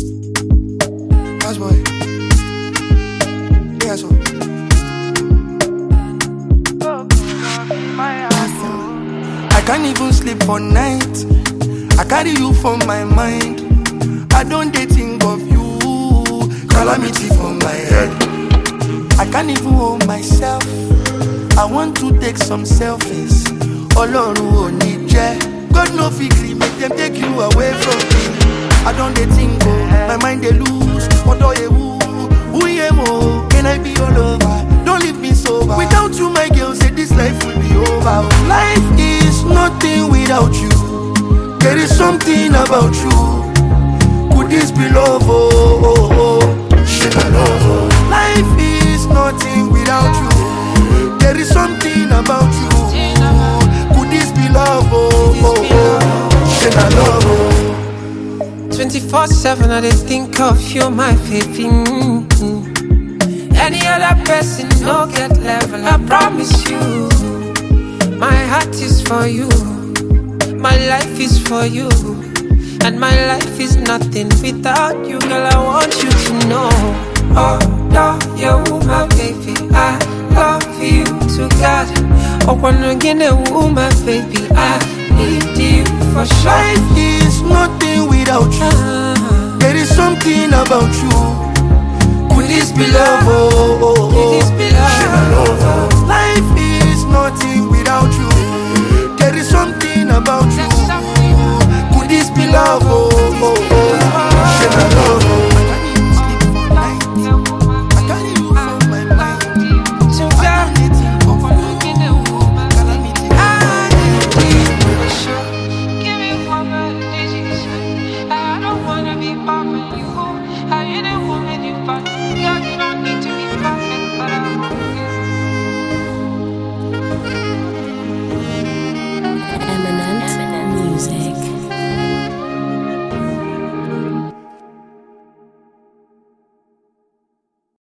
That's boy. Yeah, so. I can't even sleep for night. I carry you for my mind. I don't dey think of you. Calamity for my head. I can't even hold myself. I want to take some selfies. Ọlọ́run ò ní jẹ́. God no fit gree make them take you away from me. I don't dey think oh, my mind dey loose. Odo ewu, uyemo, can I be all over? Don't leave me sober. Without you, my girl, say this life will be over. Life is nothing without you. There is something about you. Could this be love? Oh, oh, oh. Shit, I love. Oh. Life is nothing without you. There is something about you. Could this be love? Oh, oh, oh. Shit, I love. Oh. 24/7, I dey think of you, my baby. Any other person no get level, I promise you. My heart is for you, my life is for you, and my life is nothing without you. Girl, I want you to know. Oh, no, you my baby, I love you to God. Oh, when again, my baby, I need you for sure. Life is nothing without you. There is something about you. Could this be love? Oh, oh, oh. Could this be love? Life is nothing without you. There is something about you. Could this be love?